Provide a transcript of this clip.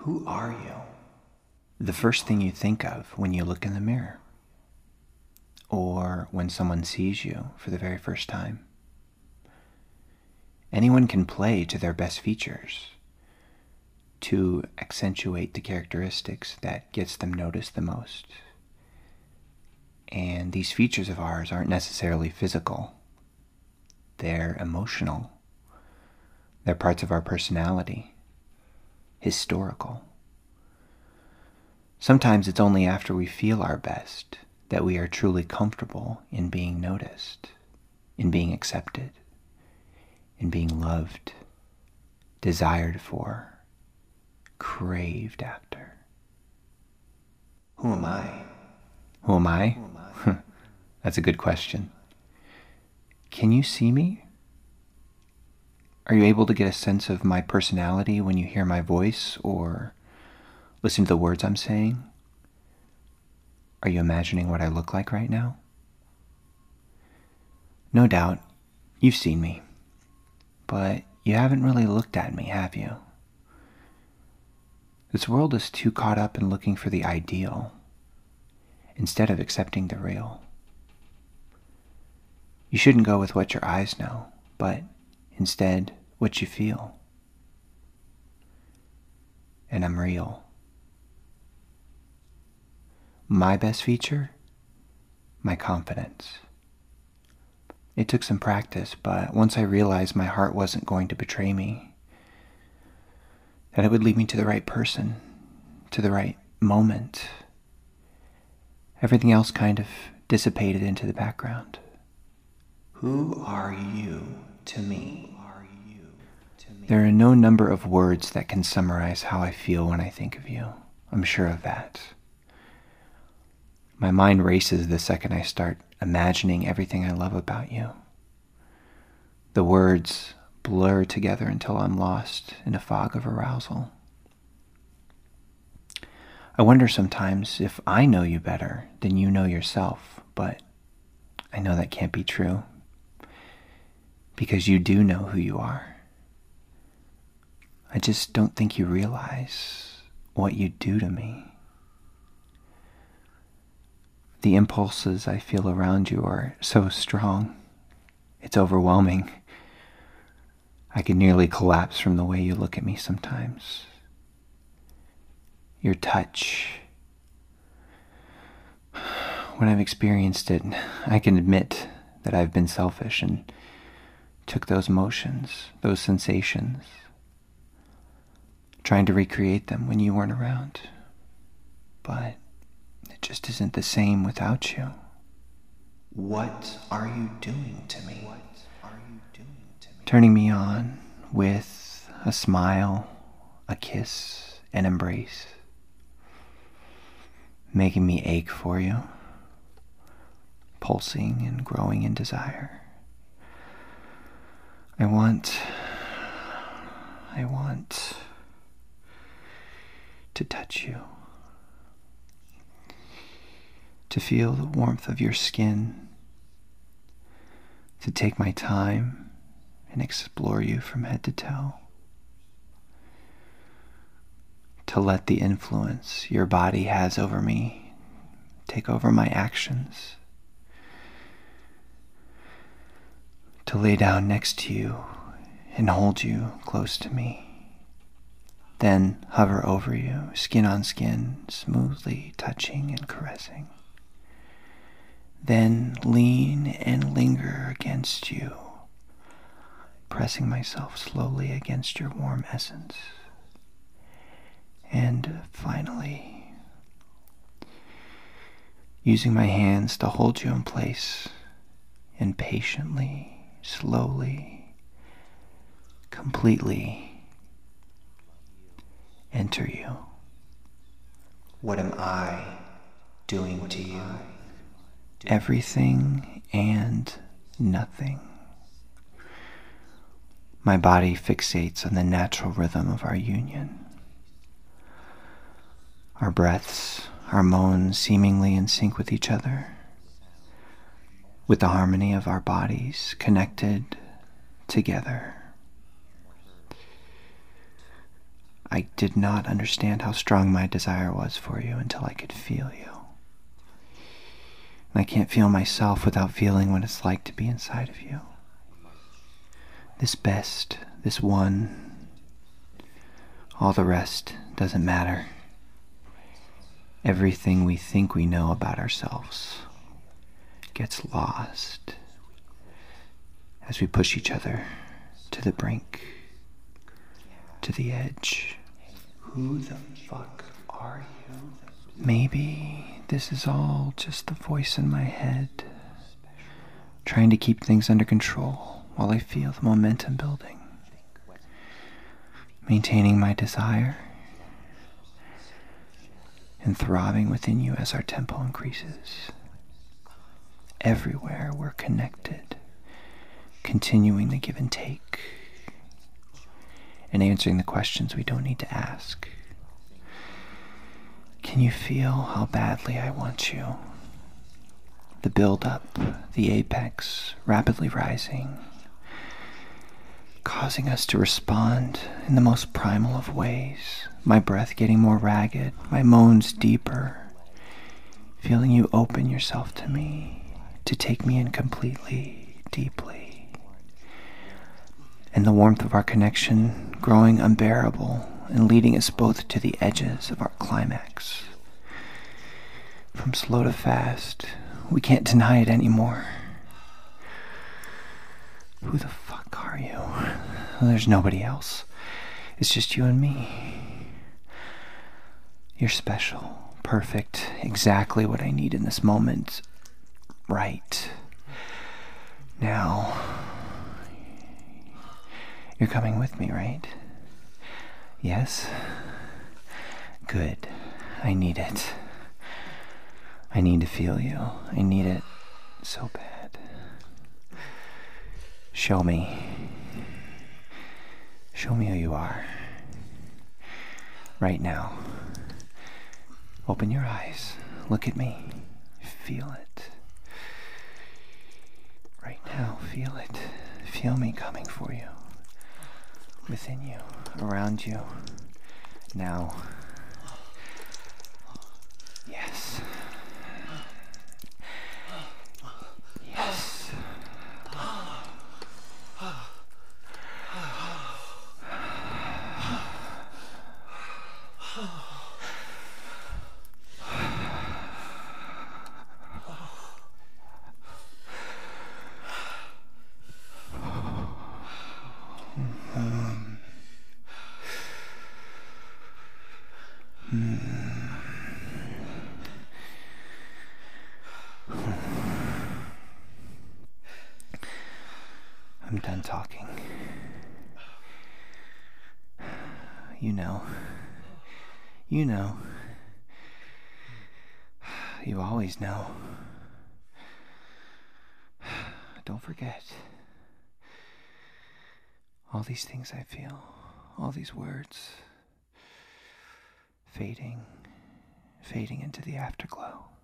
Who are you? The first thing you think of when you look in the mirror, or when someone sees you for the very first time. Anyone can play to their best features to accentuate the characteristics that gets them noticed the most. And these features of ours aren't necessarily physical. They're emotional. They're parts of our personality, historical. Sometimes it's only after we feel our best that we are truly comfortable in being noticed, in being accepted, in being loved, desired for, craved after. Who am I? Who am I? That's a good question. Can you see me? Are you able to get a sense of my personality when you hear my voice or listen to the words I'm saying? Are you imagining what I look like right now? No doubt, you've seen me, but you haven't really looked at me, have you? This world is too caught up in looking for the ideal instead of accepting the real. You shouldn't go with what your eyes know, but instead what you feel. And I'm real. My best feature? My confidence. It took some practice, but once I realized my heart wasn't going to betray me, that it would lead me to the right person, to the right moment, everything else kind of dissipated into the background. Who are you to me? There are no number of words that can summarize how I feel when I think of you. I'm sure of that. My mind races the second I start imagining everything I love about you. The words blur together until I'm lost in a fog of arousal. I wonder sometimes if I know you better than you know yourself, but I know that can't be true, because you do know who you are. I just don't think you realize what you do to me. The impulses I feel around you are so strong. It's overwhelming. I can nearly collapse from the way you look at me sometimes. Your touch. When I've experienced it, I can admit that I've been selfish and took those emotions, those sensations, trying to recreate them when you weren't around. But it just isn't the same without you. What are you doing to me? Turning me on with a smile, a kiss, an embrace. Making me ache for you. Pulsing and growing in desire. I want to touch you. To feel the warmth of your skin. To take my time and explore you from head to toe. To let the influence your body has over me take over my actions. To lay down next to you and hold you close to me. Then hover over you, skin on skin, smoothly touching and caressing. Then lean and linger against you, pressing myself slowly against your warm essence. And finally, using my hands to hold you in place and patiently, slowly, completely enter you. What am I doing to you? Everything and nothing. My body fixates on the natural rhythm of our union. Our breaths, our moans seemingly in sync with each other, with the harmony of our bodies connected together. I did not understand how strong my desire was for you until I could feel you. And I can't feel myself without feeling what it's like to be inside of you. This best, this one, all the rest doesn't matter. Everything we think we know about ourselves gets lost as we push each other to the brink, to the edge. Who the fuck are you? Maybe this is all just the voice in my head, trying to keep things under control while I feel the momentum building, maintaining my desire and throbbing within you as our tempo increases. Everywhere we're connected, continuing the give and take, and answering the questions we don't need to ask. Can you feel how badly I want you? The build-up, the apex, rapidly rising, causing us to respond in the most primal of ways. My breath getting more ragged, my moans deeper, feeling you open yourself to me, to take me in completely, deeply. And the warmth of our connection growing unbearable and leading us both to the edges of our climax. From slow to fast, we can't deny it anymore. Who the fuck are you? There's nobody else. It's just you and me. You're special, perfect, exactly what I need in this moment. Right now. You're coming with me, right? Yes? Good. I need it. I need to feel you. I need it so bad. Show me. Show me who you are. Right now. Open your eyes. Look at me. Feel it. Right now, feel it. Feel me coming for you. Within you. Around you. Now. Yes. Yes. I'm done talking. You know. You know. You always know. Don't forget. All these things I feel. All these words. Fading into the afterglow.